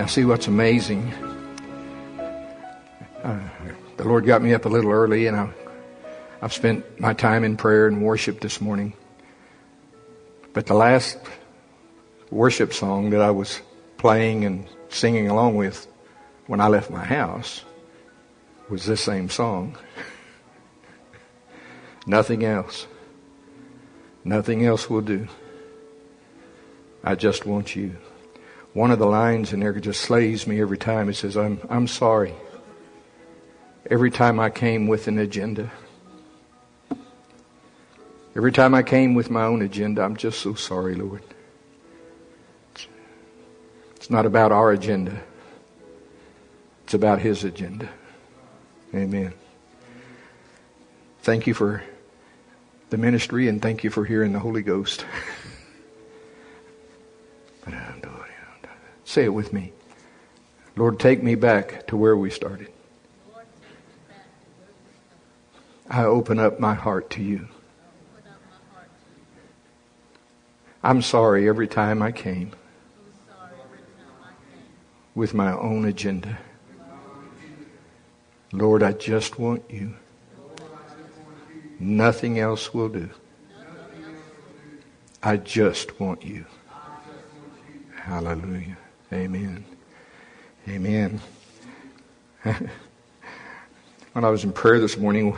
Now see what's amazing. The Lord got me up a little early, and I've spent my time in prayer and worship this morning. But the last worship song that I was playing and singing along with when I left my house was this same song. Nothing else. Nothing else will do. I just want you. One of the lines in there just slays me every time. It says, I'm sorry. Every time I came with an agenda. Every time I came with my own agenda, I'm just so sorry, Lord. It's not about our agenda. It's about His agenda. Amen. Thank you for the ministry, and thank you for hearing the Holy Ghost. Say it with me. Lord, take me back to where we started. I open up my heart to you. I'm sorry every time I came with my own agenda. Lord, I just want you. Nothing else will do. I just want you. Hallelujah. Amen. Amen. When I was in prayer this morning,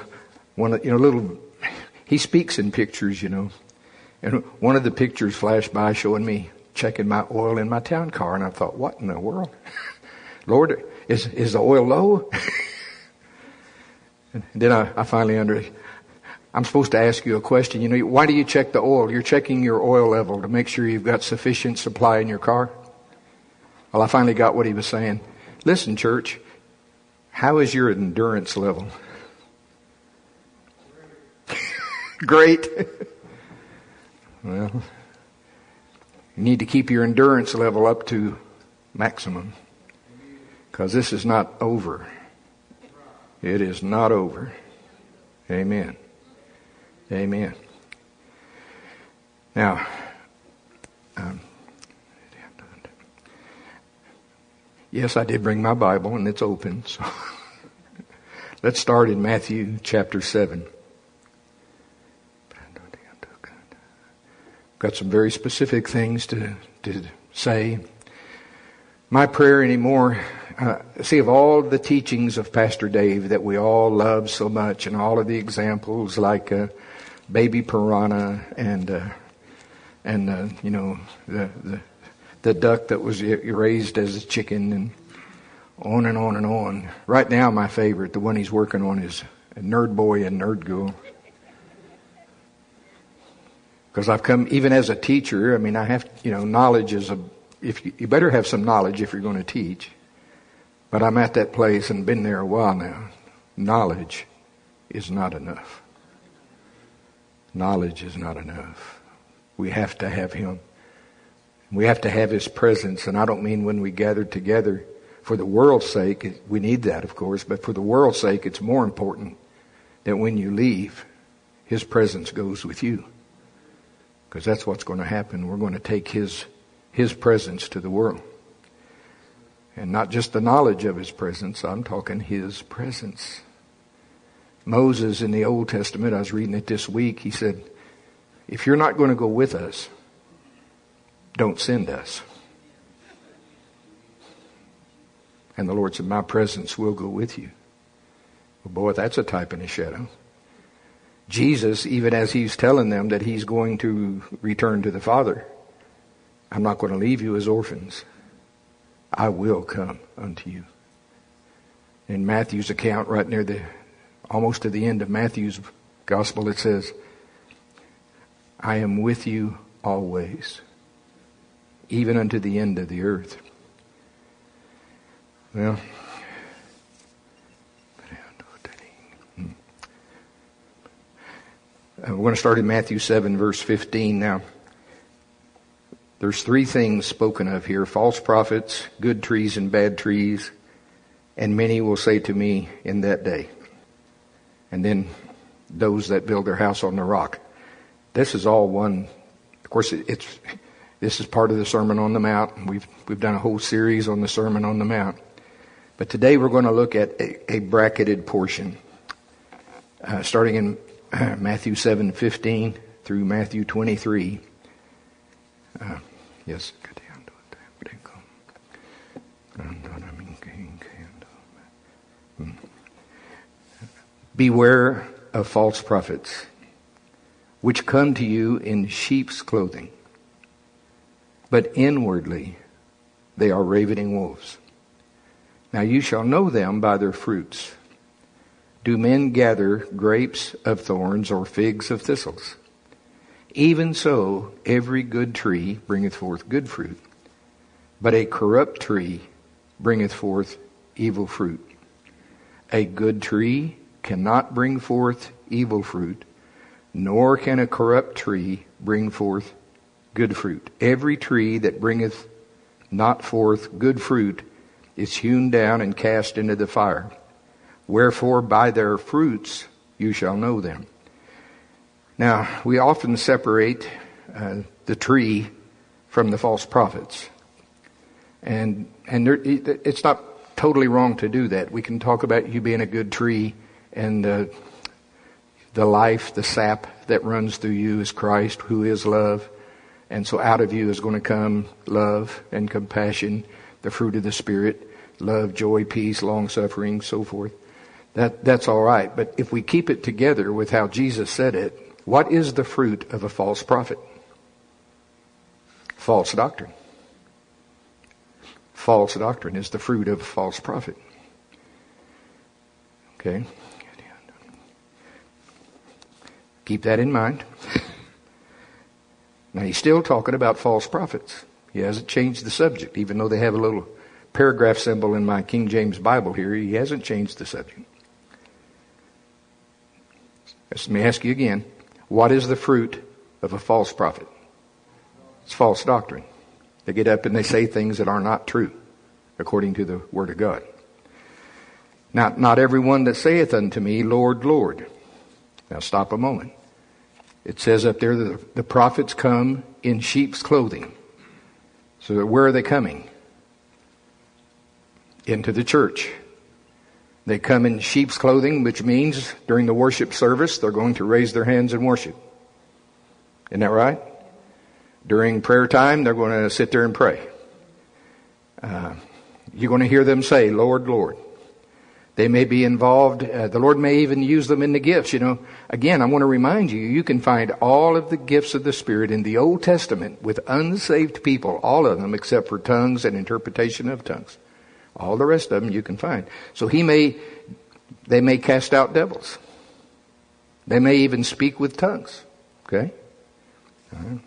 he speaks in pictures, and one of the pictures flashed by showing me checking my oil in my town car, and I thought, what in the world? Lord, is the oil low? And then I finally I'm supposed to ask you a question. Why do you check the oil? You're checking your oil level to make sure you've got sufficient supply in your car. Well, I finally got what he was saying. Listen, church, how is your endurance level? Great. Well, you need to keep your endurance level up to maximum, because this is not over. It is not over. Amen. Amen. Now, yes, I did bring my Bible, and it's open. So let's start in Matthew chapter 7. Got some very specific things to say. My prayer anymore, of all the teachings of Pastor Dave that we all love so much, and all of the examples like baby piranha and the duck that was raised as a chicken, and on and on and on. Right now, my favorite, the one he's working on, is Nerd Boy and Nerd Girl. Because I've come, even as a teacher, I have, knowledge is you better have some knowledge if you're going to teach. But I'm at that place and been there a while now. Knowledge is not enough. Knowledge is not enough. We have to have Him. We have to have His presence. And I don't mean when we gather together for the world's sake. We need that, of course. But for the world's sake, it's more important that when you leave, His presence goes with you. Because that's what's going to happen. We're going to take His presence to the world. And not just the knowledge of His presence. I'm talking His presence. Moses in the Old Testament, I was reading it this week, he said, if you're not going to go with us, don't send us. And the Lord said, my presence will go with you. Well, boy, that's a type and a shadow. Jesus, even as He's telling them that He's going to return to the Father, I'm not going to leave you as orphans. I will come unto you. In Matthew's account, right near almost to the end of Matthew's gospel, it says, I am with you always, even unto the end of the earth. Well, we're going to start in Matthew 7, verse 15 now. There's three things spoken of here: false prophets, good trees and bad trees, and many will say to me in that day. And then those that build their house on the rock. This is all one. Of course, it's This is part of the Sermon on the Mount. We've done a whole series on the Sermon on the Mount. But today we're going to look at a bracketed portion, starting in Matthew 7:15 through Matthew 23. Yes. Beware of false prophets, which come to you in sheep's clothing, but inwardly they are ravening wolves. Now you shall know them by their fruits. Do men gather grapes of thorns or figs of thistles? Even so, every good tree bringeth forth good fruit, but a corrupt tree bringeth forth evil fruit. A good tree cannot bring forth evil fruit, nor can a corrupt tree bring forth good fruit. Every tree that bringeth not forth good fruit is hewn down and cast into the fire. Wherefore by their fruits you shall know them. Now, we often separate the tree from the false prophets. And it's not totally wrong to do that. We can talk about you being a good tree, and the life, the sap that runs through you is Christ, who is love. And so out of you is going to come love and compassion, the fruit of the Spirit, love, joy, peace, long-suffering, so forth. That's all right. But if we keep it together with how Jesus said it, what is the fruit of a false prophet? False doctrine. False doctrine is the fruit of a false prophet. Okay? Keep that in mind. Now he's still talking about false prophets. He hasn't changed the subject, even though they have a little paragraph symbol in my King James Bible here. He hasn't changed the subject. Let me ask you again. What is the fruit of a false prophet? It's false doctrine. They get up and they say things that are not true, according to the Word of God. Now, not everyone that saith unto me, Lord, Lord. Now stop a moment. It says up there that the prophets come in sheep's clothing. So where are they coming? Into the church. They come in sheep's clothing, which means during the worship service, they're going to raise their hands and worship. Isn't that right? During prayer time, they're going to sit there and pray. You're going to hear them say, Lord, Lord. They may be involved. The Lord may even use them in the gifts. You know, again, I want to remind you, you can find all of the gifts of the Spirit in the Old Testament with unsaved people, all of them except for tongues and interpretation of tongues. All the rest of them you can find. So they may cast out devils. They may even speak with tongues. Okay? All right.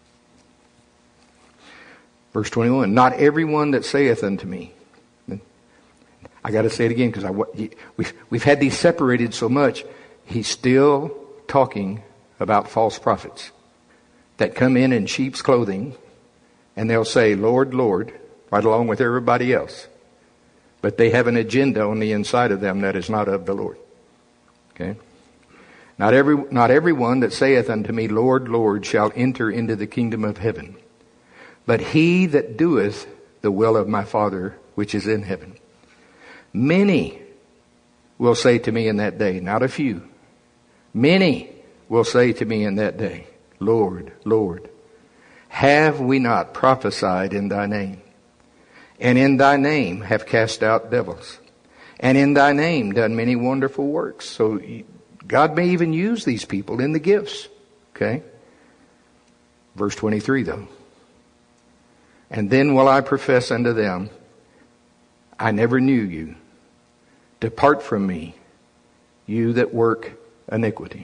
Verse 21, not everyone that saith unto me. I got to say it again because we've had these separated so much. He's still talking about false prophets that come in sheep's clothing, and they'll say, Lord, Lord, right along with everybody else. But they have an agenda on the inside of them that is not of the Lord. Okay? Not everyone that saith unto me, Lord, Lord, shall enter into the kingdom of heaven, but he that doeth the will of my Father which is in heaven. Many will say to me in that day, not a few. Many will say to me in that day, Lord, Lord, have we not prophesied in thy name? And in thy name have cast out devils. And in thy name done many wonderful works. So God may even use these people in the gifts. Okay? Verse 23 though. And then will I profess unto them, I never knew you. Depart from me, you that work iniquity.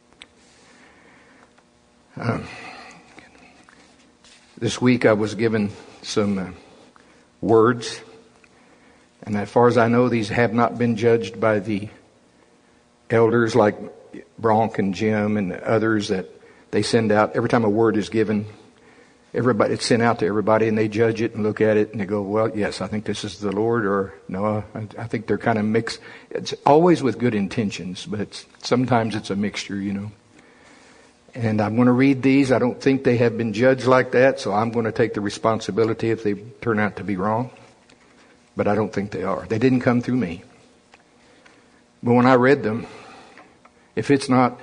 This week I was given some words, and as far as I know, these have not been judged by the elders like Bronk and Jim and others that they send out. Every time a word is given, it's sent out to everybody, and they judge it and look at it and they go, well, yes, I think this is the Lord, or no, I think they're kind of mixed. It's always with good intentions, but sometimes it's a mixture, you know. And I'm going to read these. I don't think they have been judged like that, so I'm going to take the responsibility if they turn out to be wrong. But I don't think they are. They didn't come through me. But when I read them, if it's not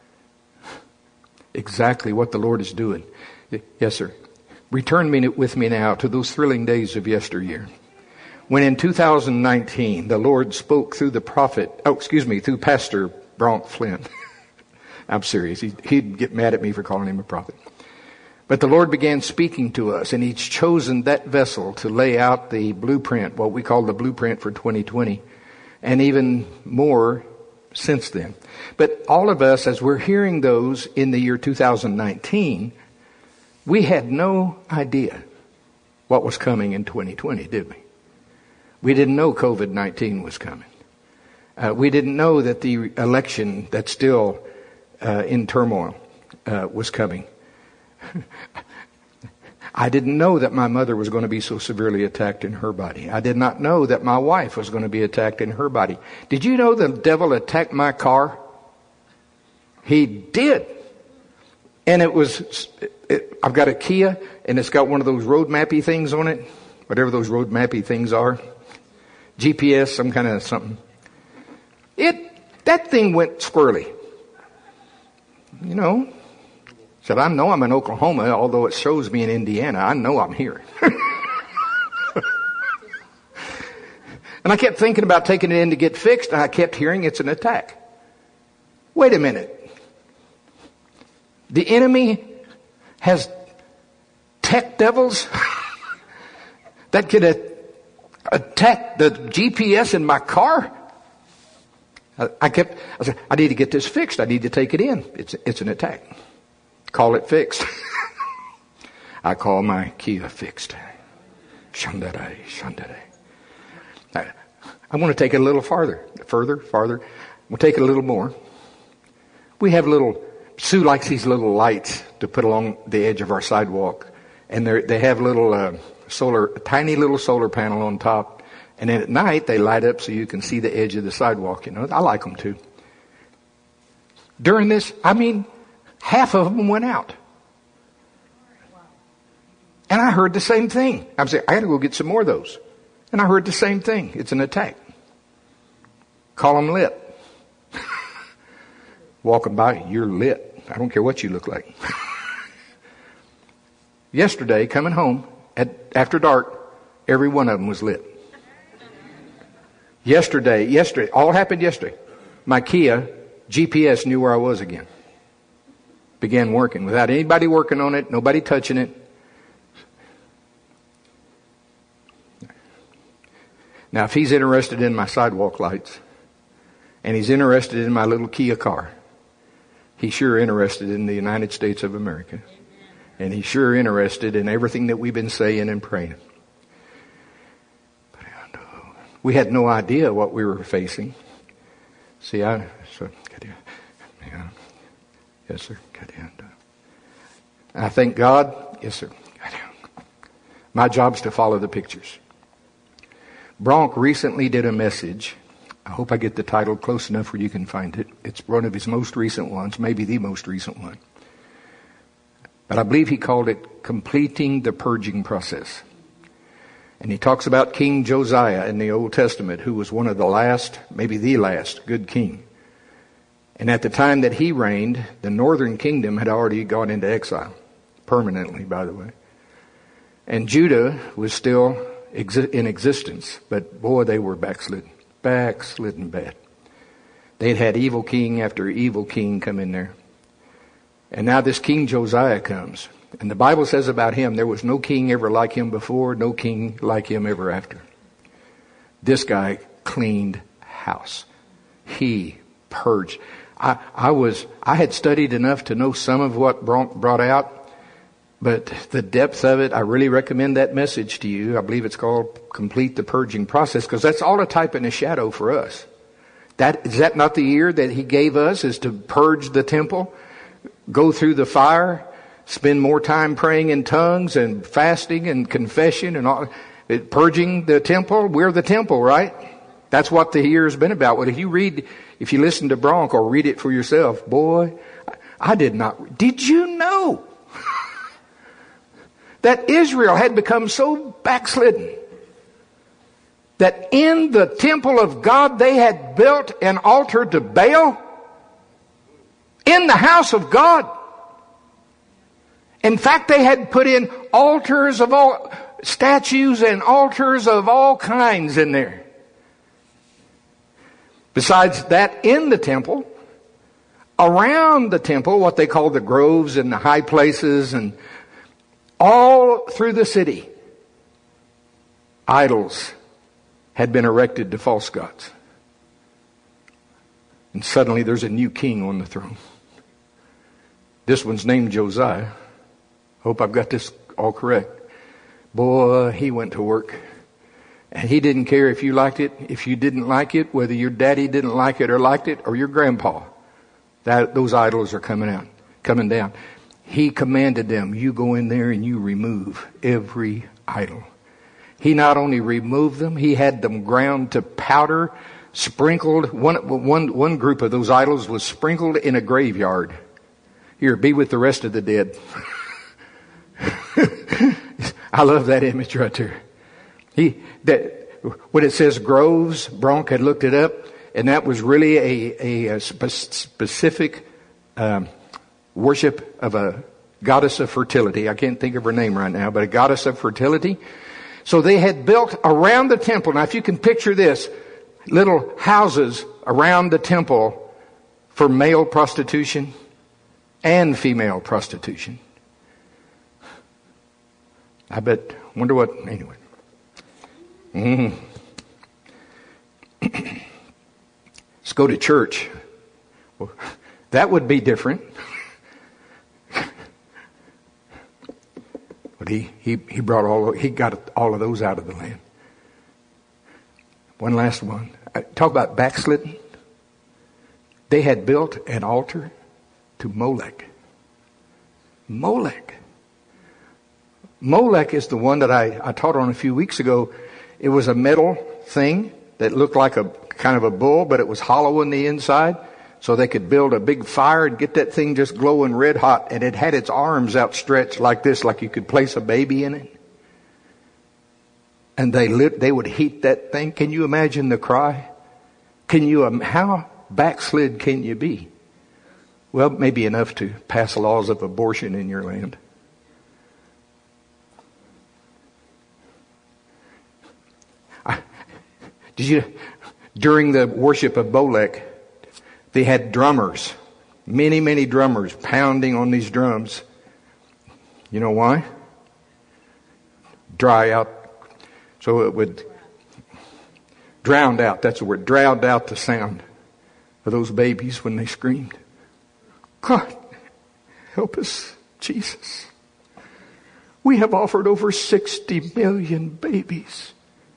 exactly what the Lord is doing, yes, sir. Return with me now to those thrilling days of yesteryear. When in 2019, the Lord spoke through through Pastor Bronk Flynn. I'm serious. He'd get mad at me for calling him a prophet. But the Lord began speaking to us, and He's chosen that vessel to lay out the blueprint, what we call the blueprint for 2020, and even more since then. But all of us, as we're hearing those in the year 2019, we had no idea what was coming in 2020, did we? We didn't know COVID-19 was coming. We didn't know that the election that's still in turmoil was coming. I didn't know that my mother was going to be so severely attacked in her body. I did not know that my wife was going to be attacked in her body. Did you know the devil attacked my car? He did. And I've got a Kia, and it's got one of those road mappy things on it. Whatever those road mappy things are. GPS, some kind of something. That thing went squirrely. You know. Said, I know I'm in Oklahoma, although it shows me in Indiana. I know I'm here. And I kept thinking about taking it in to get fixed, and I kept hearing it's an attack. Wait a minute. The enemy has tech devils that could attack the GPS in my car? I said, I need to get this fixed. I need to take it in. It's an attack. Call it fixed. I call my Kia fixed. Shandere. I want to take it a little farther. We'll take it a little more. We have Sue likes these little lights to put along the edge of our sidewalk. And they have tiny little solar panel on top. And then at night they light up so you can see the edge of the sidewalk. You know, I like them too. During this, half of them went out. And I heard the same thing. I'm saying, I got to go get some more of those. And I heard the same thing. It's an attack. Call them lit. Walking by, you're lit. I don't care what you look like. Yesterday, coming home, after dark, every one of them was lit. Yesterday, all happened yesterday. My Kia GPS knew where I was again. Began working without anybody working on it, nobody touching it. Now, if he's interested in my sidewalk lights, and he's interested in my little Kia car, he's sure interested in the United States of America. And he's sure interested in everything that we've been saying and praying. We had no idea what we were facing. See, yes, sir. I thank God. Yes, sir. My job's to follow the pictures. Bronk recently did a message. I hope I get the title close enough where you can find it. It's one of his most recent ones, maybe the most recent one. But I believe he called it Completing the Purging Process. And he talks about King Josiah in the Old Testament, who was one of the last, maybe the last, good king. And at the time that he reigned, the northern kingdom had already gone into exile. Permanently, by the way. And Judah was still in existence. But boy, they were backslidden bad. They'd had evil king after evil king come in there. And now this King Josiah comes. And the Bible says about him, there was no king ever like him before, no king like him ever after. This guy cleaned house. He purged. I had studied enough to know some of what Bronk brought out, but the depth of it, I really recommend that message to you. I believe it's called Complete the Purging Process, because that's all a type and a shadow for us. Is that not the year that he gave us, is to purge the temple, go through the fire, spend more time praying in tongues and fasting and confession and all, purging the temple? We're the temple, right? That's what the year has been about. Well, if you listen to Bronk or read it for yourself, boy, I did not. Did you know that Israel had become so backslidden that in the temple of God they had built an altar to Baal? In the house of God. In fact, they had put in altars of all, statues and altars of all kinds in there. Besides that, in the temple, around the temple, what they call the groves and the high places, and all through the city, idols had been erected to false gods. And suddenly there's a new king on the throne. This one's named Josiah. Hope I've got this all correct. Boy, he went to work. And he didn't care if you liked it, if you didn't like it, whether your daddy didn't like it or liked it, or your grandpa. Those idols are coming down. He commanded them, you go in there and you remove every idol. He not only removed them, he had them ground to powder, sprinkled. One group of those idols was sprinkled in a graveyard. Here, be with the rest of the dead. I love that image right there. When it says groves, Bronk had looked it up, and that was really a specific worship of a goddess of fertility. I can't think of her name right now, but a goddess of fertility. So they had built around the temple. Now, if you can picture this, little houses around the temple for male prostitution and female prostitution. Wonder what, anyway. Let's go to church. Well, that would be different. But he got all of those out of the land. One last one. Talk about backslidden. They had built an altar to Molech. Molech is the one that I taught on a few weeks ago. It was a metal thing that looked like a kind of a bull, but it was hollow on the inside. So they could build a big fire and get that thing just glowing red hot. And it had its arms outstretched like this, like you could place a baby in it. And they would heat that thing. Can you imagine the cry? How backslid can you be? Well, maybe enough to pass laws of abortion in your land. During the worship of Molech, they had drummers, many, many drummers pounding on these drums. You know why? Dry out, so it would drown out, that's the word, drowned out the sound of those babies when they screamed. God, help us, Jesus. We have offered over 60 million babies.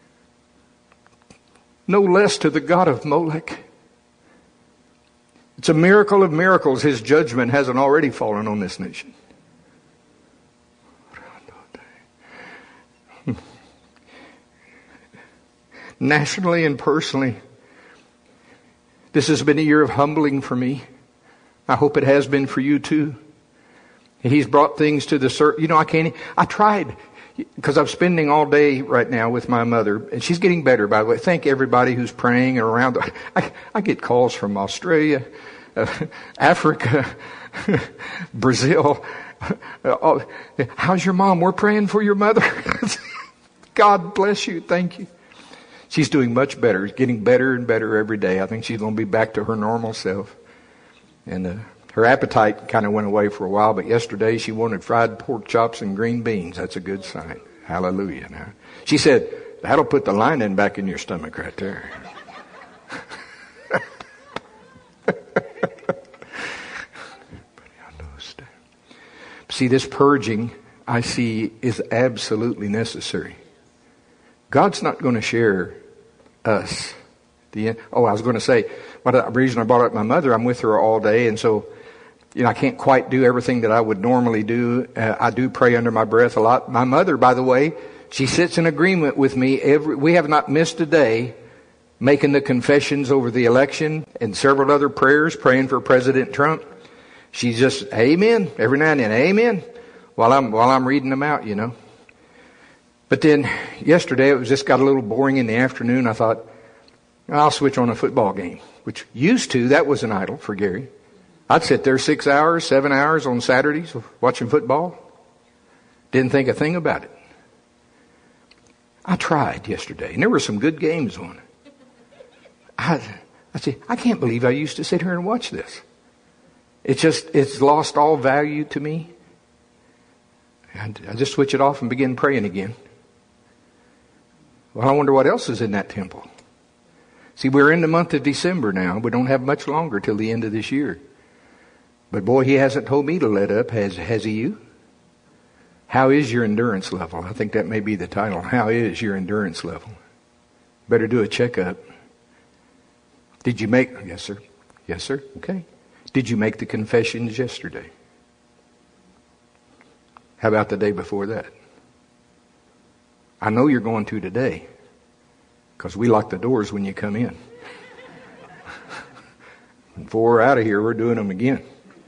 No less to the God of Molech. It's a miracle of miracles. His judgment hasn't already fallen on this nation. Nationally and personally, this has been a year of humbling for me. I hope it has been for you too. He's brought things to the surface. I tried, because I'm spending all day right now with my mother, and she's getting better, by the way. Thank everybody who's praying and around. I get calls from Australia, Africa, Brazil. How's your mom? We're praying for your mother. God bless you. Thank you. She's doing much better, getting better and better every day. I think she's going to be back to her normal self. And her appetite kind of went away for a while, but yesterday she wanted fried pork chops and green beans. That's a good sign. Hallelujah. Now, she said, that'll put the lining back in your stomach right there. See, this purging, I see, is absolutely necessary. God's not going to share us. I was going to say, the reason I brought up my mother, I'm with her all day, and so, I can't quite do everything that I would normally do. I do pray under my breath a lot. My mother, by the way, she sits in agreement with me. We have not missed a day making the confessions over the election and several other prayers, praying for President Trump. She just, amen, every now and then, amen, while I'm reading them out, But then yesterday it just got a little boring in the afternoon. I thought, I'll switch on a football game, which that was an idol for Gary. I'd sit there 6 hours, 7 hours on Saturdays watching football. Didn't think a thing about it. I tried yesterday, and there were some good games on. I said, I can't believe I used to sit here and watch this. It's lost all value to me. And I just switch it off and begin praying again. Well, I wonder what else is in that temple. See, we're in the month of December now. We don't have much longer till the end of this year. But boy, he hasn't told me to let up. Has he you? How is your endurance level? I think that may be the title. How is your endurance level? Better do a checkup. Did you make... Yes, sir. Yes, sir. Okay. Did you make the confessions yesterday? How about the day before that? I know you're going to today, because we lock the doors when you come in. Before we're out of here, we're doing them again.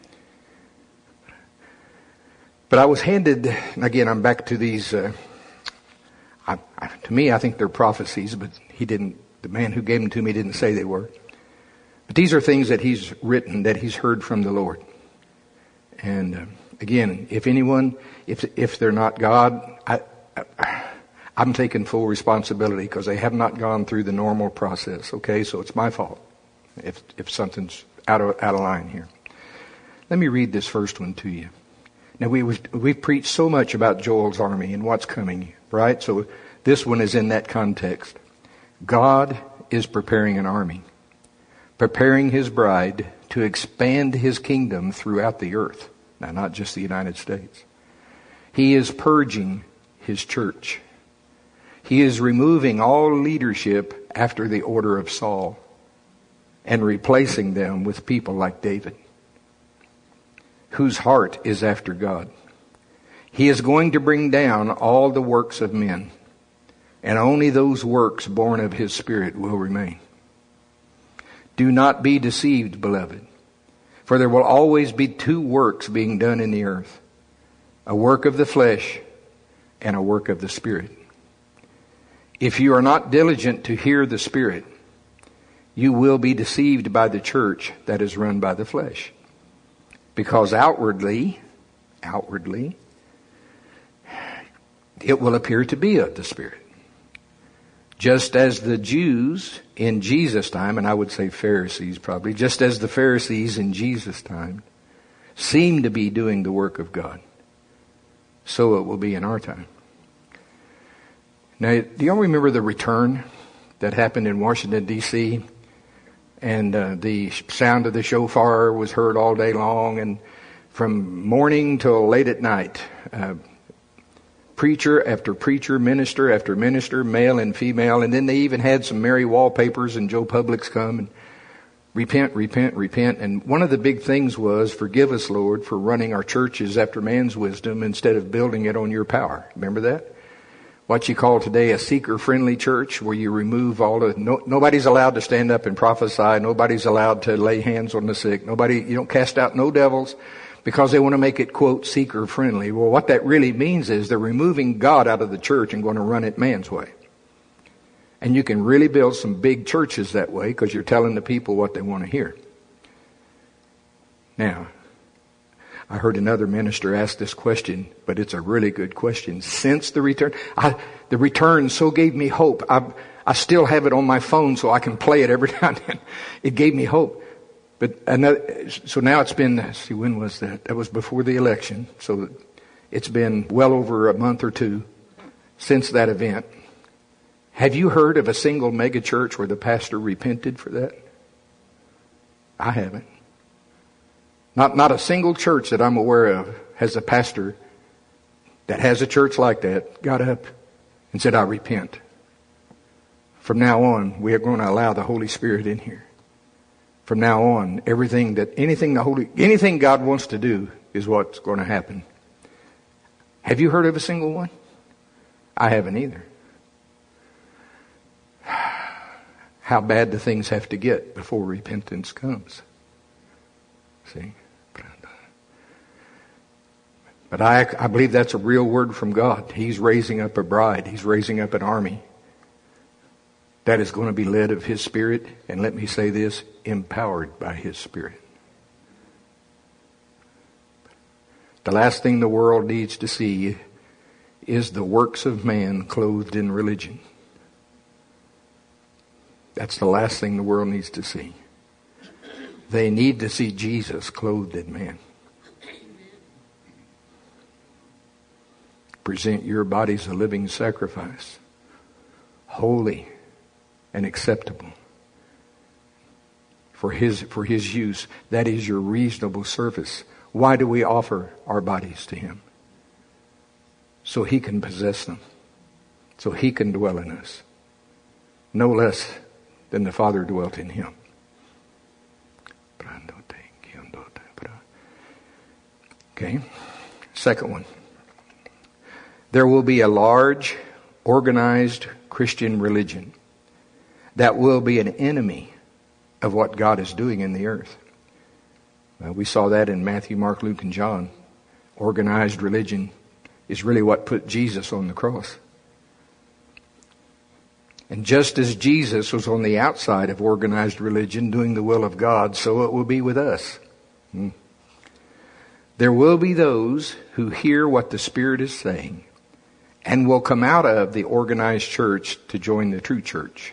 But I was handed, and again, I'm back to these, to me, I think they're prophecies, but the man who gave them to me didn't say they were. But these are things that he's written, that he's heard from the Lord. And again, if anyone, if they're not God, I'm taking full responsibility because they have not gone through the normal process. Okay, so it's my fault if something's out of line here. Let me read this first one to you. Now we've preached so much about Joel's army and what's coming, right? So this one is in that context. God is preparing an army, preparing his bride to expand his kingdom throughout the earth. Now, not just the United States. He is purging his church. He is removing all leadership after the order of Saul and replacing them with people like David, whose heart is after God. He is going to bring down all the works of men, and only those works born of his Spirit will remain. Do not be deceived, beloved, for there will always be two works being done in the earth, a work of the flesh and a work of the Spirit. If you are not diligent to hear the Spirit, you will be deceived by the church that is run by the flesh. Because outwardly, it will appear to be of the Spirit. Just as the Jews in Jesus' time, and I would say Pharisees probably, just as the Pharisees in Jesus' time seem to be doing the work of God, so it will be in our time. Now, do y'all remember the return that happened in Washington, D.C.? And the sound of the shofar was heard all day long, and from morning till late at night, preacher after preacher, minister after minister, male and female, and then they even had some merry wallpapers, and Joe Publix come and repent, repent, repent. And one of the big things was, forgive us, Lord, for running our churches after man's wisdom instead of building it on your power. Remember that? What you call today a seeker-friendly church, where you remove nobody's allowed to stand up and prophesy. Nobody's allowed to lay hands on the sick. You don't cast out no devils, because they want to make it, quote, seeker-friendly. Well, what that really means is they're removing God out of the church and going to run it man's way. And you can really build some big churches that way, because you're telling the people what they want to hear. Now, I heard another minister ask this question, but it's a really good question. Since the return, the return so gave me hope. I still have it on my phone so I can play it every now and then. It gave me hope. So now it's been, when was that? That was before the election. So it's been well over a month or two since that event. Have you heard of a single mega church where the pastor repented for that? I haven't. Not a single church that I'm aware of has a pastor that has a church like that got up and said, I repent. From now on, we are going to allow the Holy Spirit in here. From now on, anything God wants to do is what's going to happen. Have you heard of a single one? I haven't either. How bad do things have to get before repentance comes? See? But I believe that's a real word from God. He's raising up a bride. He's raising up an army that is going to be led of His Spirit. And let me say this, empowered by His Spirit. The last thing the world needs to see is the works of man clothed in religion. That's the last thing the world needs to see. They need to see Jesus clothed in man. Present your bodies a living sacrifice, holy and acceptable for His use. That is your reasonable service. Why do we offer our bodies to Him? So He can possess them. So He can dwell in us. No less than the Father dwelt in Him. Okay. Second one. There will be a large, organized Christian religion that will be an enemy of what God is doing in the earth. We saw that in Matthew, Mark, Luke, and John. Organized religion is really what put Jesus on the cross. And just as Jesus was on the outside of organized religion doing the will of God, so it will be with us. There will be those who hear what the Spirit is saying and will come out of the organized church to join the true church.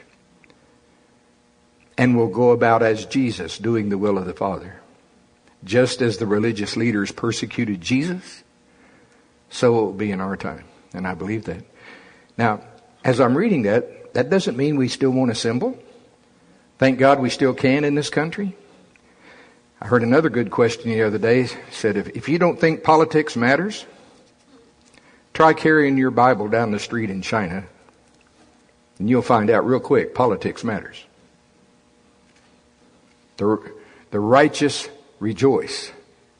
And will go about as Jesus, doing the will of the Father. Just as the religious leaders persecuted Jesus, so it will be in our time. And I believe that. Now, as I'm reading that, that doesn't mean we still won't assemble. Thank God we still can in this country. I heard another good question the other day. It said, if you don't think politics matters, try carrying your Bible down the street in China, and you'll find out real quick, politics matters. The righteous rejoice.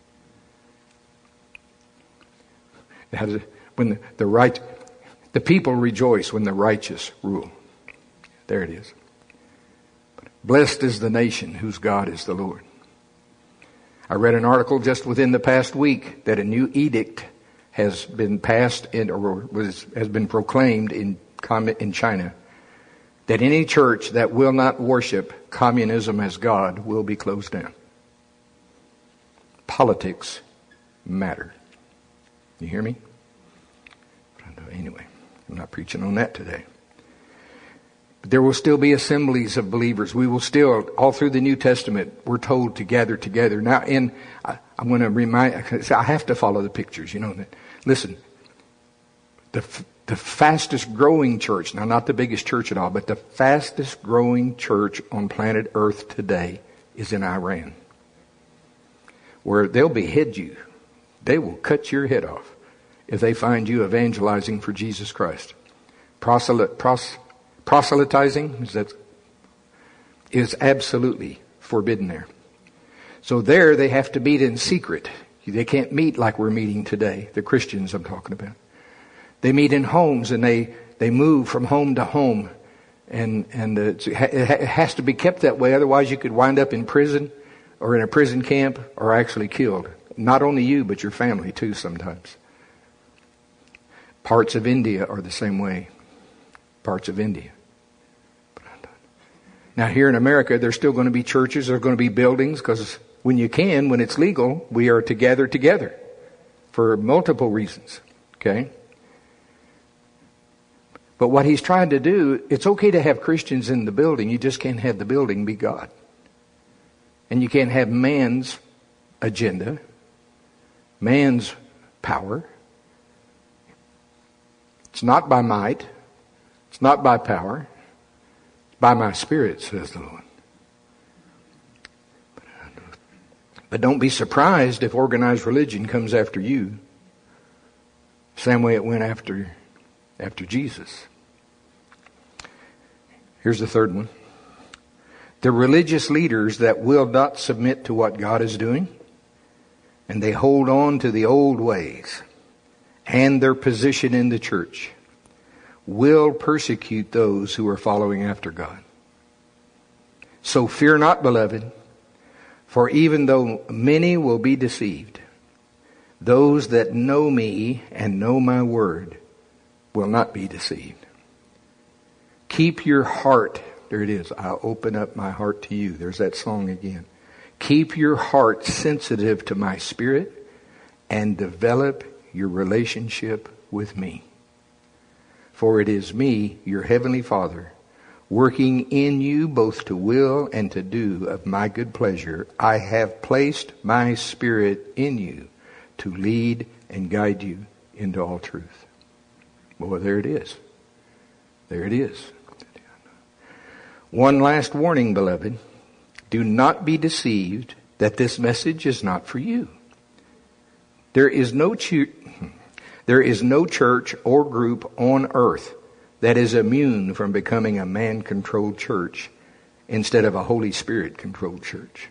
When the people rejoice when the righteous rule. There it is. Blessed is the nation whose God is the Lord. I read an article just within the past week that a new edict has been passed has been proclaimed in China, that any church that will not worship communism as God will be closed down. Politics matter. You hear me? Anyway, I'm not preaching on that today. But there will still be assemblies of believers. We will still, all through the New Testament, we're told to gather together. Now, I'm going to remind, I have to follow the pictures, you know. Listen, the fastest growing church, now not the biggest church at all, but the fastest growing church on planet Earth today is in Iran. Where they'll behead you. They will cut your head off if they find you evangelizing for Jesus Christ. Proselytizing is absolutely forbidden there. So there they have to meet in secret. They can't meet like we're meeting today, the Christians I'm talking about. They meet in homes and they move from home to home. And it has to be kept that way, otherwise you could wind up in prison or in a prison camp or actually killed. Not only you, but your family too sometimes. Parts of India are the same way. Parts of India. Now here in America, there's still going to be churches, there's going to be buildings, because when it's legal, we are to gather together for multiple reasons. Okay? But what he's trying to do, it's okay to have Christians in the building, you just can't have the building be God. And you can't have man's agenda, man's power. It's not by might. It's not by power. It's by my Spirit, says the Lord. But don't be surprised if organized religion comes after you. Same way it went after Jesus. Here's the third one. The religious leaders that will not submit to what God is doing, and they hold on to the old ways and their position in the church, will persecute those who are following after God. So fear not, beloved, for even though many will be deceived, Those that know me and know my word will not be deceived. Keep your heart. There it is. I'll open up my heart to you. There's that song again. Keep your heart sensitive to my spirit and develop your relationship with me. For it is me, your heavenly Father, working in you both to will and to do of my good pleasure. I have placed my spirit in you to lead and guide you into all truth. Boy, there it is. There it is. One last warning, beloved. Do not be deceived that this message is not for you. There is no church or group on earth that is immune from becoming a man-controlled church instead of a Holy Spirit-controlled church.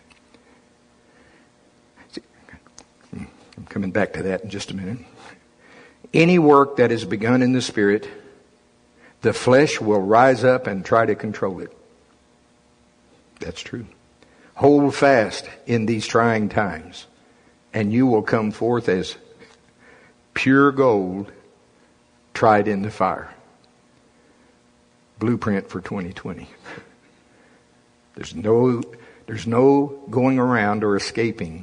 I'm coming back to that in just a minute. Any work that is begun in the Spirit, the flesh will rise up and try to control it. That's true. Hold fast in these trying times, and you will come forth as pure gold tried in the fire. Blueprint for 2020. There's no going around or escaping.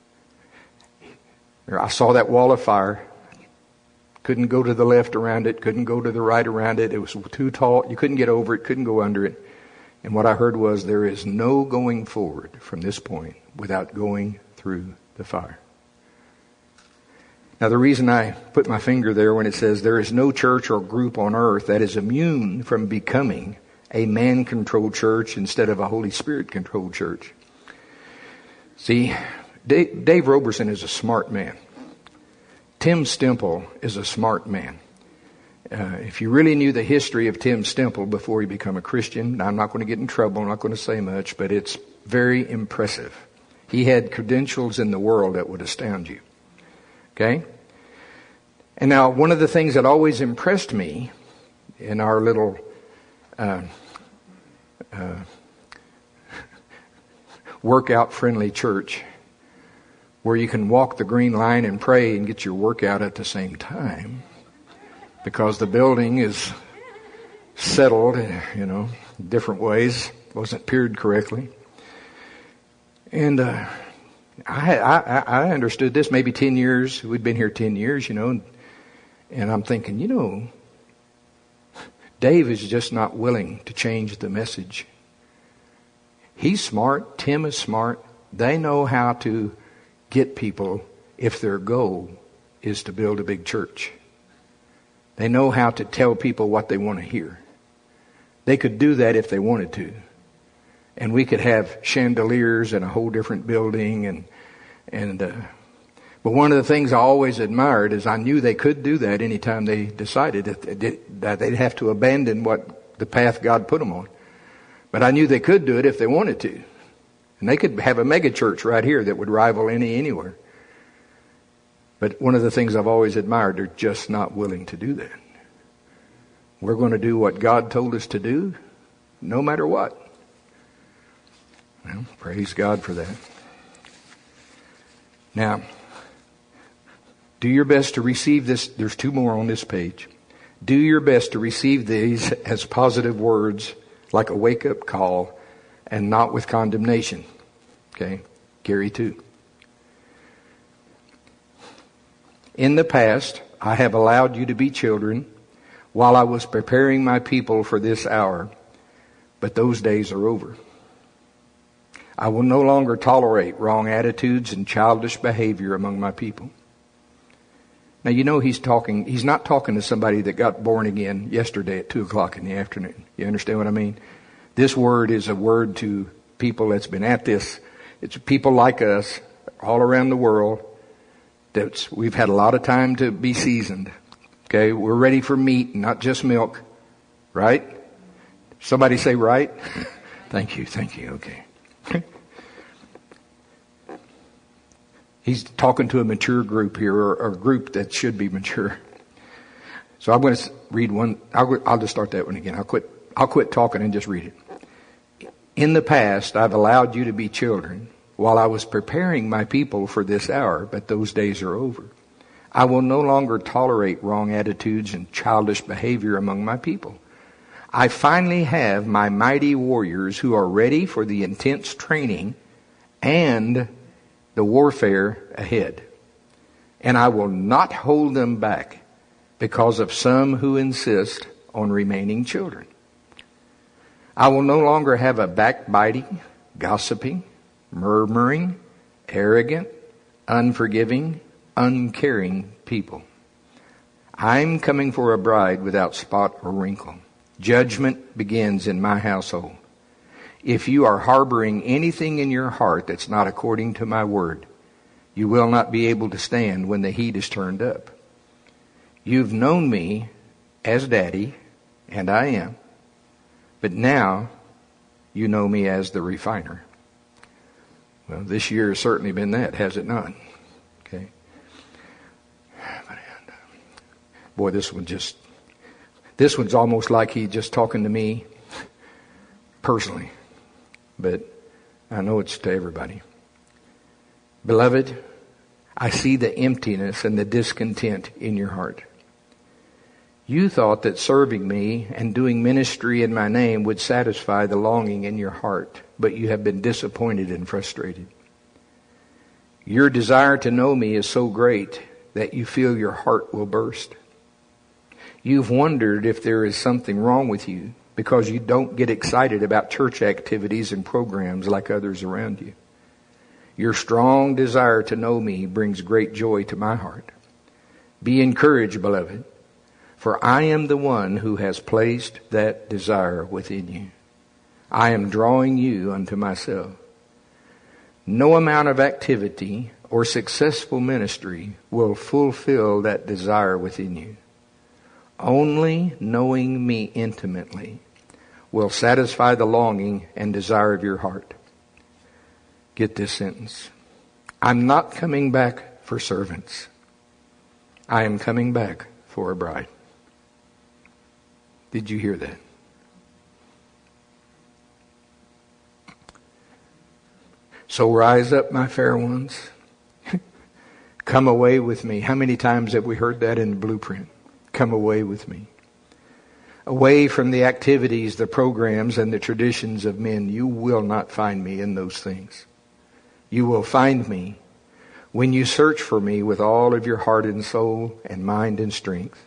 I saw that wall of fire. Couldn't go to the left around it. Couldn't go to the right around it. It was too tall. You couldn't get over it. Couldn't go under it. And what I heard was there is no going forward from this point without going through the fire. Now, the reason I put my finger there when it says there is no church or group on earth that is immune from becoming a man-controlled church instead of a Holy Spirit-controlled church. See, Dave Roberson is a smart man. Tim Stemple is a smart man. If you really knew the history of Tim Stemple before he became a Christian, now I'm not going to get in trouble, I'm not going to say much, but it's very impressive. He had credentials in the world that would astound you. Okay? And now, one of the things that always impressed me in our little workout-friendly church, where you can walk the green line and pray and get your workout at the same time, because the building is settled, different ways, wasn't piered correctly. And I understood this maybe 10 years. We'd been here 10 years, and I'm thinking, Dave is just not willing to change the message. He's smart. Tim is smart. They know how to get people if their goal is to build a big church. They know how to tell people what they want to hear. They could do that if they wanted to. And we could have chandeliers and a whole different building. But one of the things I always admired is I knew they could do that anytime they decided that they'd have to abandon the path God put them on. But I knew they could do it if they wanted to. And they could have a mega church right here that would rival anywhere. But one of the things I've always admired, they're just not willing to do that. We're going to do what God told us to do, no matter what. Well, praise God for that. Now, do your best to receive this. There's 2 more on this page. Do your best to receive these as positive words, like a wake-up call, and not with condemnation. Okay? Gary 2. In the past, I have allowed you to be children while I was preparing my people for this hour, but those days are over. I will no longer tolerate wrong attitudes and childish behavior among my people. Now, he's not talking to somebody that got born again yesterday at 2 o'clock in the afternoon. You understand what I mean? This word is a word to people that's been at this. It's people like us all around the world. We've had a lot of time to be seasoned. Okay, we're ready for meat, not just milk. Right? Somebody say right? Thank you. Okay. He's talking to a mature group here, or a group that should be mature. So I'm going to read one. I'll just start that one again. I'll quit talking and just read it. In the past, I've allowed you to be children while I was preparing my people for this hour, but those days are over. I will no longer tolerate wrong attitudes and childish behavior among my people. I finally have my mighty warriors who are ready for the intense training and the warfare ahead. And I will not hold them back because of some who insist on remaining children. I will no longer have a backbiting, gossiping, murmuring, arrogant, unforgiving, uncaring people. I'm coming for a bride without spot or wrinkle. Judgment begins in my household. If you are harboring anything in your heart that's not according to my word, you will not be able to stand when the heat is turned up. You've known me as Daddy, and I am, but now you know me as the refiner. Well, this year has certainly been that, has it not? Okay. Boy, this one's almost like he's just talking to me personally, but I know it's to everybody. Beloved, I see the emptiness and the discontent in your heart. You thought that serving me and doing ministry in my name would satisfy the longing in your heart, but you have been disappointed and frustrated. Your desire to know me is so great that you feel your heart will burst. You've wondered if there is something wrong with you because you don't get excited about church activities and programs like others around you. Your strong desire to know me brings great joy to my heart. Be encouraged, beloved, for I am the one who has placed that desire within you. I am drawing you unto myself. No amount of activity or successful ministry will fulfill that desire within you. Only knowing me intimately will satisfy the longing and desire of your heart. Get this sentence. I'm not coming back for servants. I am coming back for a bride. Did you hear that? So rise up, my fair ones. Come away with me. How many times have we heard that in the blueprint? Come away with me. Away from the activities, the programs, and the traditions of men. You will not find me in those things. You will find me when you search for me with all of your heart and soul and mind and strength.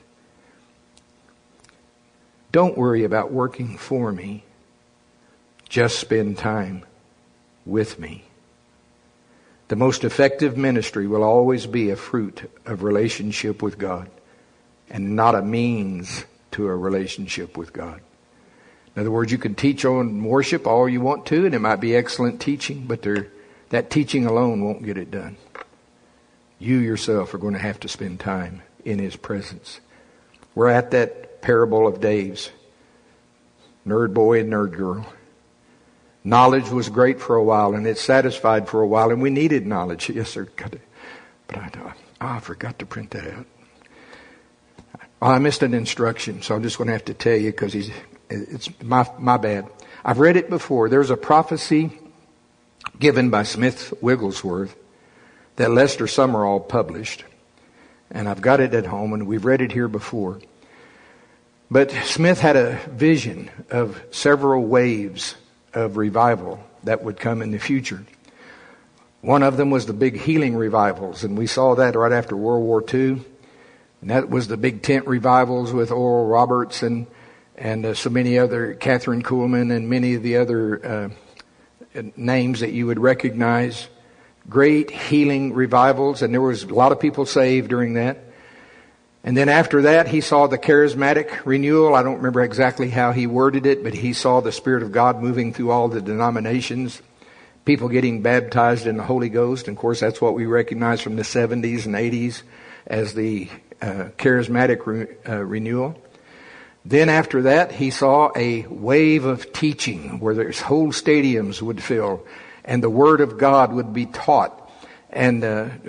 Don't worry about working for me. Just spend time with me. The most effective ministry will always be a fruit of relationship with God and not a means to a relationship with God. In other words, you can teach on worship all you want to, and it might be excellent teaching, but that teaching alone won't get it done. You yourself are going to have to spend time in His presence. We're at that parable of Dave's nerd boy and nerd girl. Knowledge was great for a while, and it satisfied for a while, and we needed knowledge. Yes, sir. But I forgot to print that out. I missed an instruction, so I'm just going to have to tell you because it's my bad. I've read it before. There's a prophecy given by Smith Wigglesworth that Lester Summerall published, and I've got it at home, and we've read it here before. But Smith had a vision of several waves of revival that would come in the future. One of them was the big healing revivals, and we saw that right after World War II. And that was the big tent revivals with Oral Roberts and so many other, Catherine Kuhlman and many of the other names that you would recognize. Great healing revivals, and there was a lot of people saved during that. And then after that, he saw the charismatic renewal. I don't remember exactly how he worded it, but he saw the Spirit of God moving through all the denominations, people getting baptized in the Holy Ghost. And of course, that's what we recognize from the 70s and 80s as the charismatic renewal. Then after that, he saw a wave of teaching where there's whole stadiums would fill and the Word of God would be taught. And,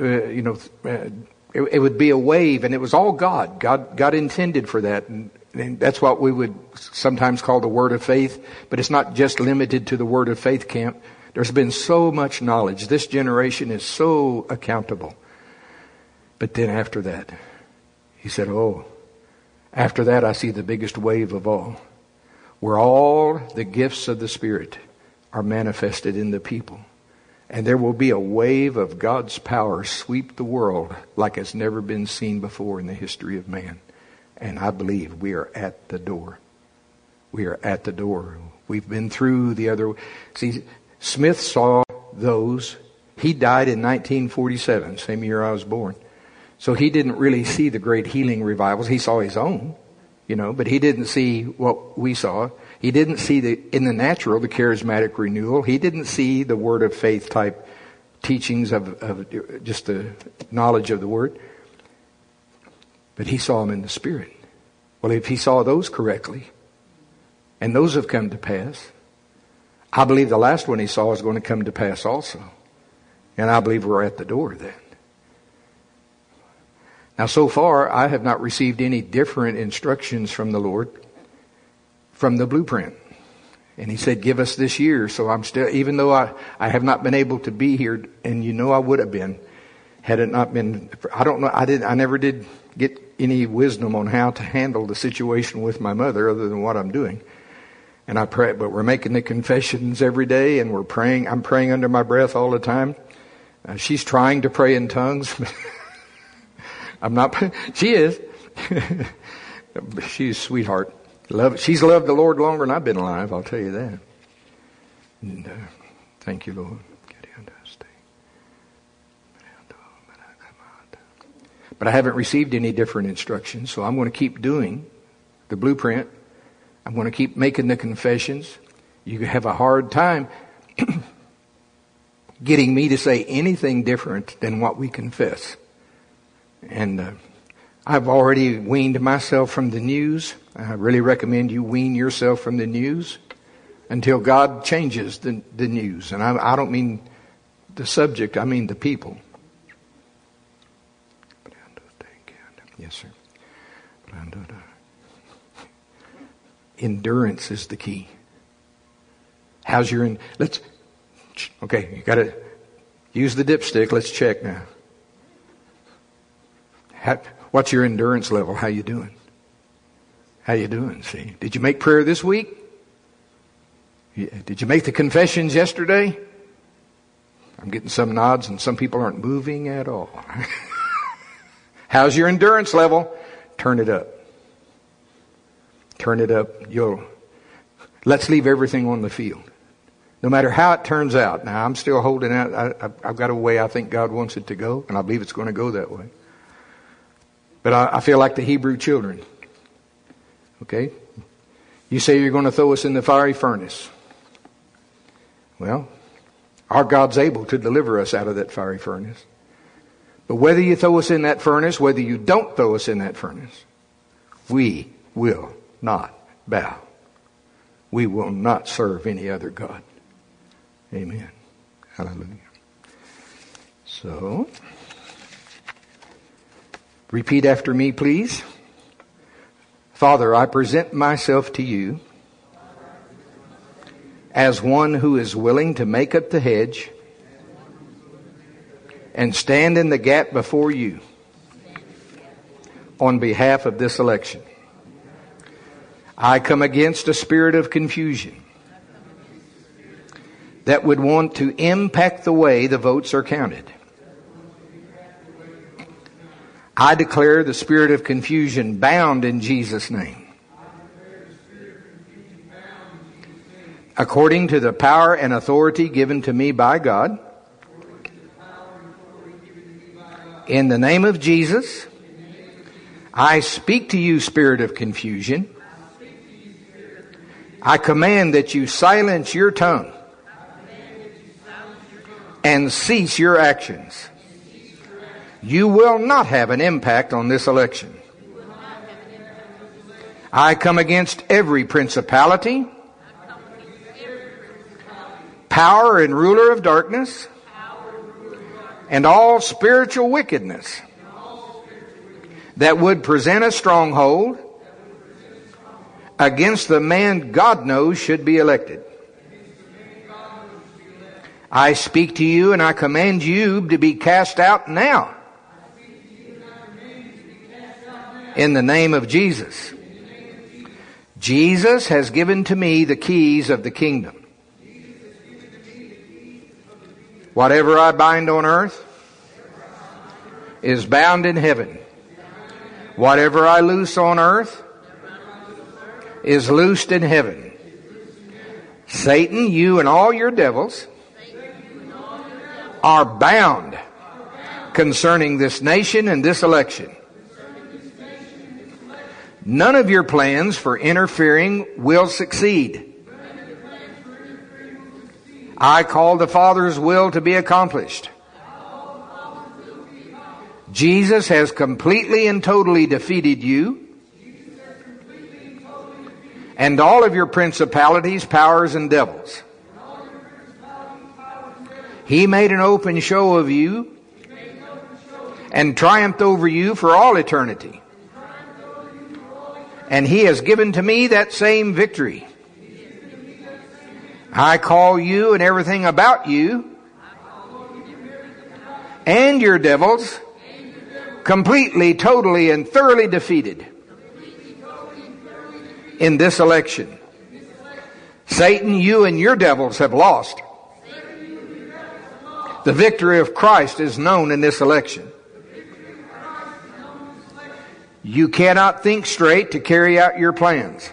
it would be a wave, and it was all God. God intended for that. And that's what we would sometimes call the Word of Faith. But it's not just limited to the Word of Faith camp. There's been so much knowledge. This generation is so accountable. But then after that, he said, after that I see the biggest wave of all, where all the gifts of the Spirit are manifested in the people. And there will be a wave of God's power sweep the world like it's never been seen before in the history of man. And I believe we are at the door. We are at the door. We've been through the other. See, Smith saw those. He died in 1947, same year I was born. So he didn't really see the great healing revivals. He saw his own, but he didn't see what we saw. He didn't see in the natural, the charismatic renewal. He didn't see the word of faith type teachings of just the knowledge of the word. But he saw them in the Spirit. Well, if he saw those correctly, and those have come to pass, I believe the last one he saw is going to come to pass also. And I believe we're at the door then. Now, so far, I have not received any different instructions from the Lord from the blueprint. And he said, give us this year. So I'm still, even though I have not been able to be here, and I would have been, had it not been, I don't know, I never did get any wisdom on how to handle the situation with my mother other than what I'm doing. And I pray, but we're making the confessions every day, and we're praying. I'm praying under my breath all the time. She's trying to pray in tongues. I'm not. She is. She's a sweetheart. She's loved the Lord longer than I've been alive. I'll tell you that. And, thank you, Lord. But I haven't received any different instructions, so I'm going to keep doing the blueprint. I'm going to keep making the confessions. You have a hard time getting me to say anything different than what we confess. And I've already weaned myself from the news. I really recommend you wean yourself from the news until God changes the news. And I don't mean the subject, I mean the people. Yes, sir. Endurance is the key. How's your okay, you got to use the dipstick. Let's check now. What's your endurance level? How you doing? How you doing? See, did you make prayer this week? Did you make the confessions yesterday? I'm getting some nods, and some people aren't moving at all. How's your endurance level? Turn it up. Turn it up. Let's leave everything on the field. No matter how it turns out. Now, I'm still holding out. I've got a way I think God wants it to go, and I believe it's going to go that way. But I feel like the Hebrew children. Okay? You say you're going to throw us in the fiery furnace. Well, our God's able to deliver us out of that fiery furnace. But whether you throw us in that furnace, whether you don't throw us in that furnace, we will not bow. We will not serve any other God. Amen. Hallelujah. So, repeat after me, please. Father, I present myself to you as one who is willing to make up the hedge and stand in the gap before you on behalf of this election. I come against a spirit of confusion that would want to impact the way the votes are counted. I declare the spirit of confusion bound in Jesus' name. According to the power and authority given to me by God. In the name of Jesus, I speak to you, spirit of confusion. I command that you silence your tongue and cease your actions. You will not have an impact on this election. I come against every principality, power and ruler of darkness, and all spiritual wickedness that would present a stronghold against the man God knows should be elected. I speak to you and I command you to be cast out now. In the name of Jesus. Jesus has given to me the keys of the kingdom. Whatever I bind on earth is bound in heaven. Whatever I loose on earth is loosed in heaven. Satan, you and all your devils are bound concerning this nation and this election. None of your plans for interfering will succeed. I call the Father's will to be accomplished. Jesus has completely and totally defeated you and all of your principalities, powers, and devils. He made an open show of you and triumphed over you for all eternity. And He has given to me that same victory. I call you and everything about you and your devils completely, totally, and thoroughly defeated in this election. Satan, you and your devils have lost. The victory of Christ is known in this election. You cannot think straight to carry out your plans.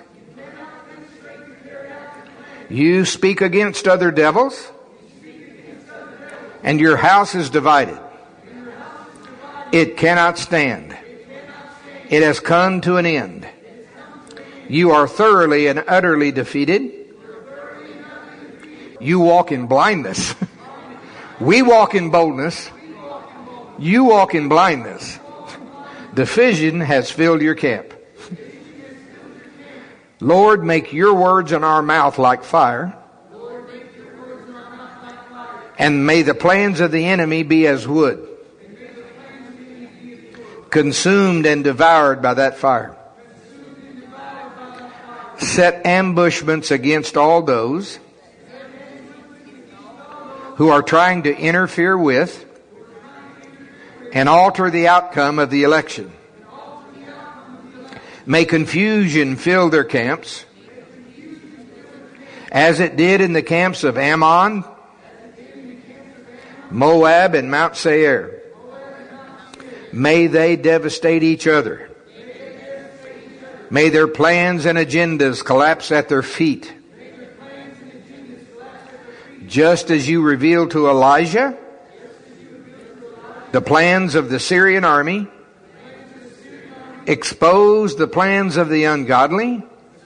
You speak against other devils, and your house is divided. It cannot stand. It has come to an end. You are thoroughly and utterly defeated. You walk in blindness. We walk in boldness. You walk in blindness. Division has filled your camp. Lord, make your words in our mouth like fire. And may the plans of the enemy be as wood, consumed and devoured by that fire. Set ambushments against all those who are trying to interfere with and alter the outcome of the election. May confusion fill their camps, as it did in the camps of Ammon, Moab, and Mount Seir. May they devastate each other. May their plans and agendas collapse at their feet. Just as you revealed to Elijah the plans of the Syrian army, expose the plans of the ungodly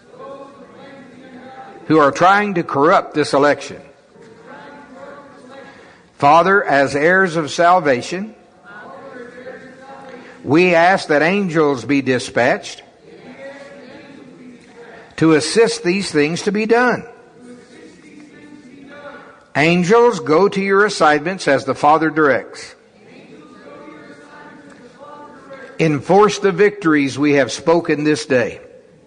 who are trying to corrupt this election. Father, as heirs of salvation, we ask that angels be dispatched to assist these things to be done. Angels, go to your assignments as the Father directs. Enforce the victories we have spoken this day.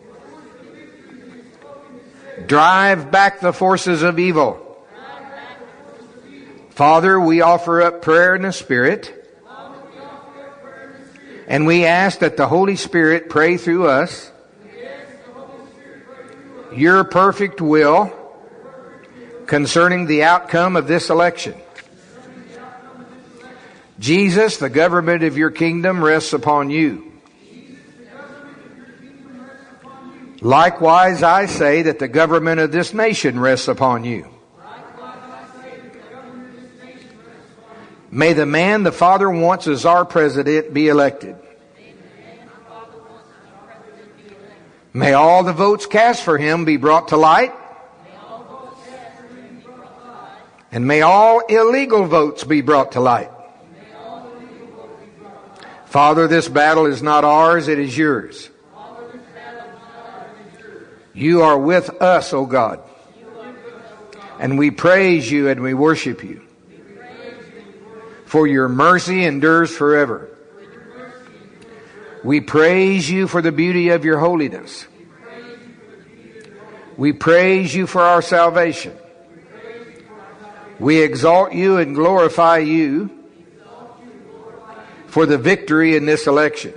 Drive back the forces of evil. Father, we offer up prayer in the Spirit, and we ask that the Holy Spirit pray through us your perfect will concerning the outcome of this election. Jesus, the government of your kingdom rests upon you. Likewise, I say that the government of this nation rests upon you. May the man the Father wants as our president be elected. May all the votes cast for him be brought to light. And may all illegal votes be brought to light. Father, this battle is not ours, it is yours. You are with us, O God. And we praise you and we worship you. For your mercy endures forever. We praise you for the beauty of your holiness. We praise you for our salvation. We exalt you and glorify you for the victory in this election.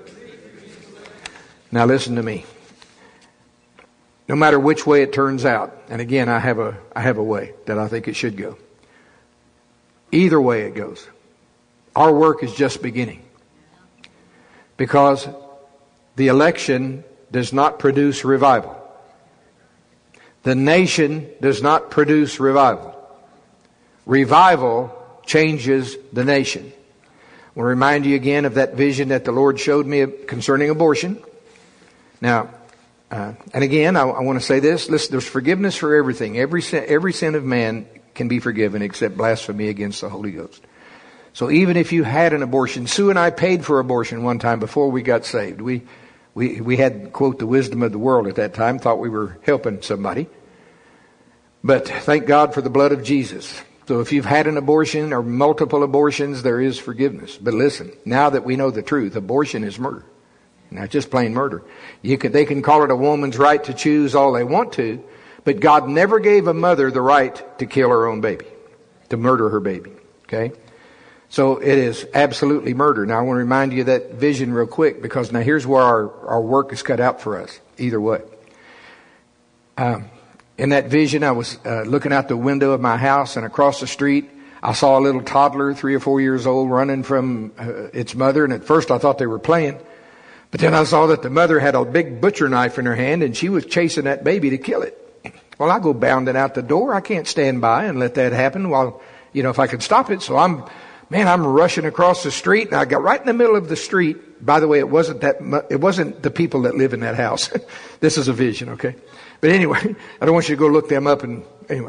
Now listen to me. No matter which way it turns out, and again, I have a way that I think it should go. Either way it goes, our work is just beginning. Because the election does not produce revival. The nation does not produce revival. Revival changes the nation. I want to remind you again of that vision that the Lord showed me concerning abortion. Now, and again, I want to say this. Listen, there's forgiveness for everything. Every sin of man can be forgiven except blasphemy against the Holy Ghost. So even if you had an abortion, Sue and I paid for abortion one time before we got saved. We had, quote, the wisdom of the world at that time, thought we were helping somebody. But thank God for the blood of Jesus. So if you've had an abortion or multiple abortions, there is forgiveness. But listen, now that we know the truth, abortion is murder. Not just plain murder. They can call it a woman's right to choose all they want to, but God never gave a mother the right to kill her own baby, to murder her baby. Okay? So it is absolutely murder. Now I want to remind you of that vision real quick, because now here's where our work is cut out for us, either way. In that vision, I was looking out the window of my house, and across the street, I saw a little toddler, 3 or 4 years old, running from its mother. And at first I thought they were playing. But then I saw that the mother had a big butcher knife in her hand, and she was chasing that baby to kill it. Well, I go bounding out the door. I can't stand by and let that happen while, if I could stop it. So I'm rushing across the street, and I got right in the middle of the street. By the way, it wasn't the people that live in that house. This is a vision, okay? But anyway, I don't want you to go look them up. And anyway,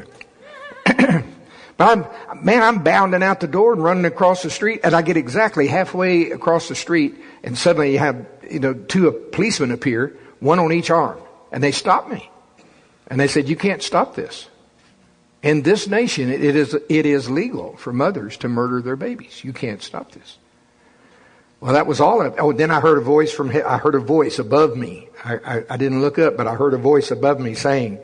but I'm bounding out the door and running across the street, and I get exactly halfway across the street, and suddenly you have 2 policemen appear, one on each arm, and they stop me, and they said, "You can't stop this. In this nation, it is legal for mothers to murder their babies. You can't stop this." Well, that was all. Then I heard a voice above me. I didn't look up, but I heard a voice above me saying,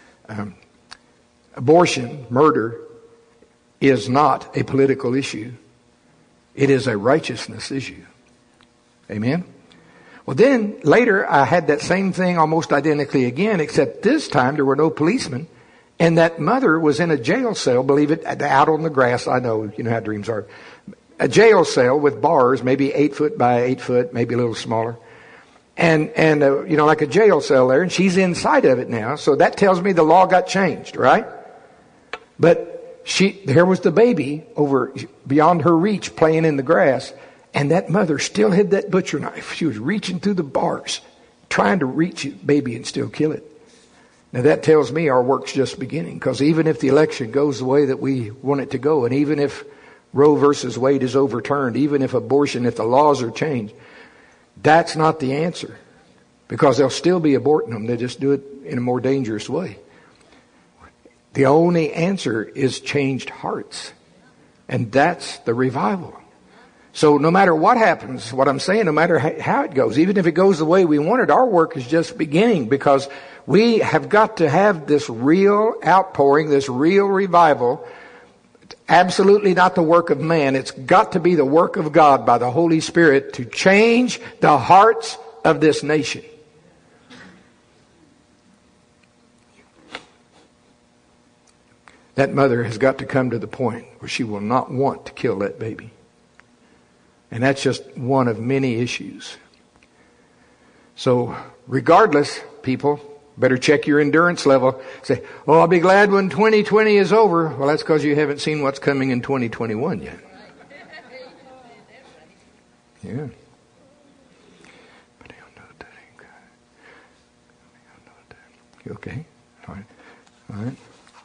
abortion, murder, is not a political issue. It is a righteousness issue. Amen? Well, then later I had that same thing almost identically again, except this time there were no policemen. And that mother was in a jail cell, believe it, out on the grass. I know, you know how dreams are. A jail cell with bars, maybe 8 foot by 8 foot, maybe a little smaller. And like a jail cell there, and she's inside of it now. So that tells me the law got changed, right? But there was the baby over beyond her reach playing in the grass, and that mother still had that butcher knife. She was reaching through the bars, trying to reach the baby and still kill it. Now that tells me our work's just beginning, because even if the election goes the way that we want it to go, and even if Roe versus Wade is overturned, even if the laws are changed, that's not the answer, because they'll still be aborting them. They just do it in a more dangerous way. The only answer is changed hearts, and that's the revival. So no matter what happens, what I'm saying, no matter how it goes, even if it goes the way we want it, our work is just beginning, because we have got to have this real outpouring, this real revival. Absolutely not the work of man. It's got to be the work of God by the Holy Spirit to change the hearts of this nation. That mother has got to come to the point where she will not want to kill that baby. And that's just one of many issues. So regardless, people, better check your endurance level. Say, "Oh, I'll be glad when 2020 is over." Well, that's because you haven't seen what's coming in 2021 yet. Yeah. You okay? All right. All right.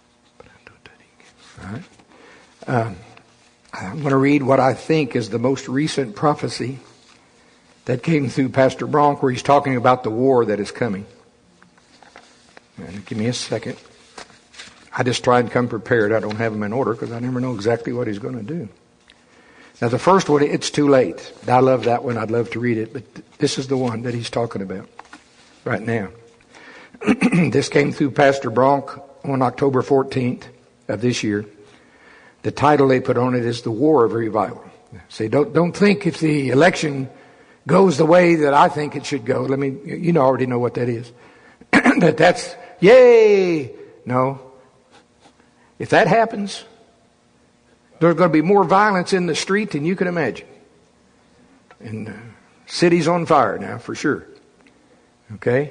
All right. I'm going to read what I think is the most recent prophecy that came through Pastor Bronk, where he's talking about the war that is coming. And give me a second. I just try and come prepared. I don't have them in order because I never know exactly what he's going to do. Now the first one, it's too late. I love that one. I'd love to read it. But this is the one that he's talking about right now. This came through Pastor Bronk on October 14th of this year. The title they put on it is The War of Revival. See, don't think if the election goes the way that I think it should go. Already know what that is. That's, yay! No. If that happens, there's going to be more violence in the street than you can imagine. And city's on fire now, for sure. Okay?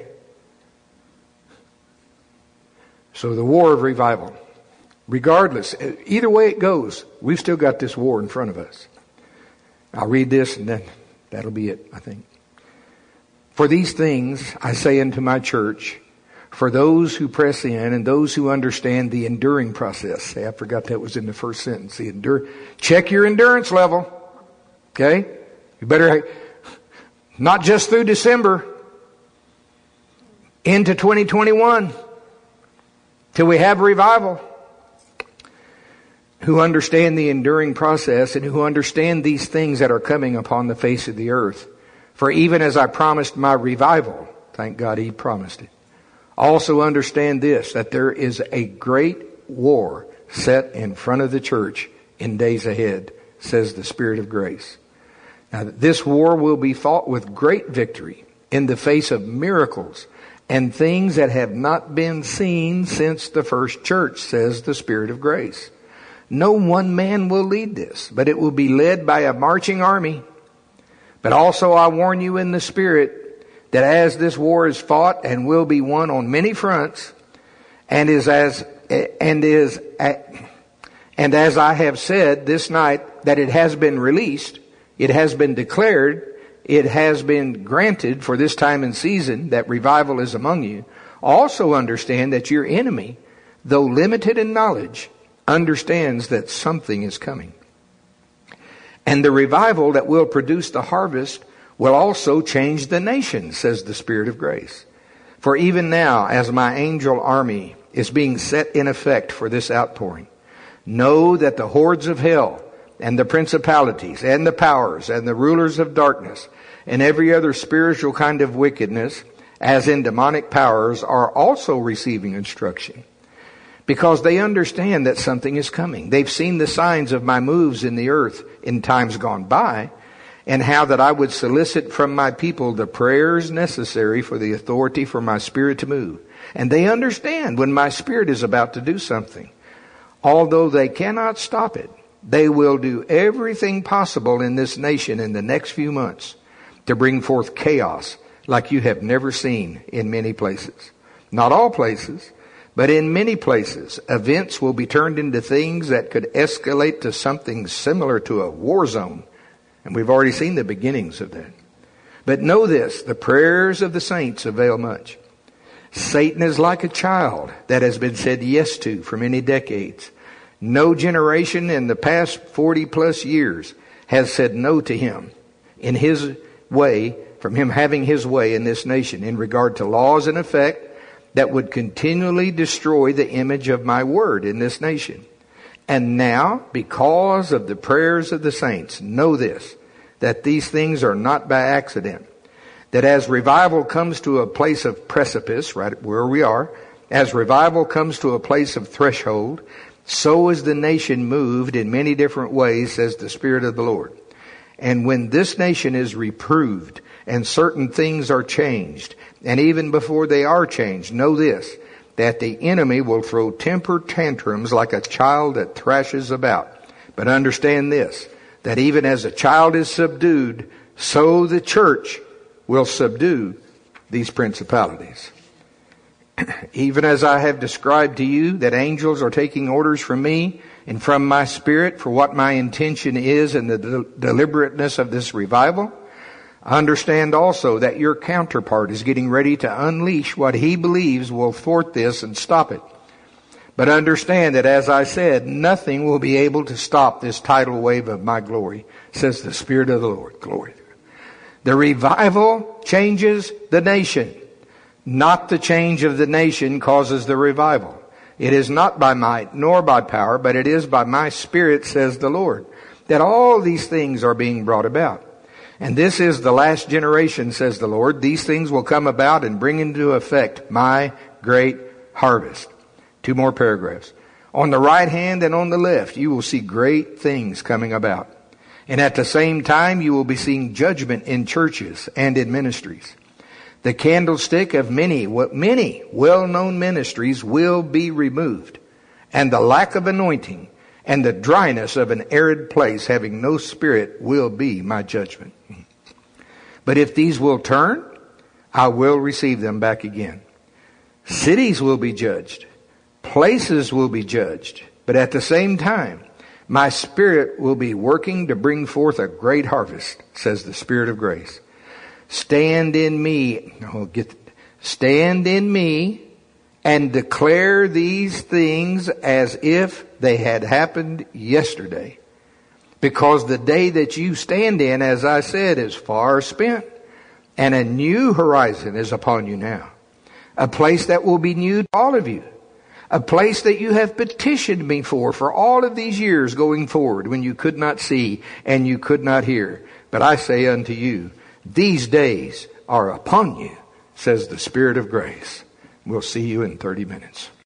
So the war of revival. Regardless, either way it goes, we've still got this war in front of us. I'll read this and then that'll be it, I think. For these things I say unto my church, for those who press in and those who understand the enduring process. Say, I forgot that was in the first sentence. Check your endurance level. Okay? You better, not just through December, into 2021, till we have revival. Who understand the enduring process and who understand these things that are coming upon the face of the earth. For even as I promised my revival, thank God He promised it, also understand this, that there is a great war set in front of the church in days ahead, says the Spirit of grace. Now, this war will be fought with great victory in the face of miracles and things that have not been seen since the first church, says the Spirit of grace. No one man will lead this, but it will be led by a marching army. But also I warn you in the Spirit that as this war is fought and will be won on many fronts, and as I have said this night, that it has been released, it has been declared, it has been granted for this time and season that revival is among you. Also understand that your enemy, though limited in knowledge, understands that something is coming. And the revival that will produce the harvest will also change the nation, says the Spirit of grace. For even now, as my angel army is being set in effect for this outpouring, know that the hordes of hell and the principalities and the powers and the rulers of darkness and every other spiritual kind of wickedness, as in demonic powers, are also receiving instruction. Because they understand that something is coming. They've seen the signs of my moves in the earth in times gone by, and how that I would solicit from my people the prayers necessary for the authority for my Spirit to move. And they understand when my Spirit is about to do something. Although they cannot stop it, they will do everything possible in this nation in the next few months to bring forth chaos like you have never seen in many places. Not all places, but in many places, events will be turned into things that could escalate to something similar to a war zone. And we've already seen the beginnings of that. But know this, the prayers of the saints avail much. Satan is like a child that has been said yes to for many decades. No generation in the past 40 plus years has said no to him in his way, from him having his way in this nation in regard to laws in effect that would continually destroy the image of my word in this nation. And now, because of the prayers of the saints, know this, that these things are not by accident. That as revival comes to a place of precipice, right where we are, as revival comes to a place of threshold, so is the nation moved in many different ways, says the Spirit of the Lord. And when this nation is reproved, and certain things are changed, and even before they are changed, know this, that the enemy will throw temper tantrums like a child that thrashes about. But understand this, that even as a child is subdued, so the church will subdue these principalities. Even as I have described to you that angels are taking orders from me and from my Spirit for what my intention is in the deliberateness of this revival, understand also that your counterpart is getting ready to unleash what he believes will thwart this and stop it. But understand that, as I said, nothing will be able to stop this tidal wave of my glory, says the Spirit of the Lord. Glory. The revival changes the nation. Not the change of the nation causes the revival. It is not by might nor by power, but it is by my Spirit, says the Lord, that all these things are being brought about. And this is the last generation, says the Lord. These things will come about and bring into effect my great harvest. 2 more paragraphs. On the right hand and on the left, you will see great things coming about. And at the same time, you will be seeing judgment in churches and in ministries. The candlestick of many well-known ministries will be removed, and the lack of anointing and the dryness of an arid place having no spirit will be my judgment. But if these will turn, I will receive them back again. Cities will be judged. Places will be judged. But at the same time, my Spirit will be working to bring forth a great harvest, says the Spirit of grace. Stand in me and declare these things as if they had happened yesterday. Because the day that you stand in, as I said, is far spent, and a new horizon is upon you now. A place that will be new to all of you. A place that you have petitioned me for all of these years going forward, when you could not see and you could not hear. But I say unto you, these days are upon you, says the Spirit of grace. We'll see you in 30 minutes.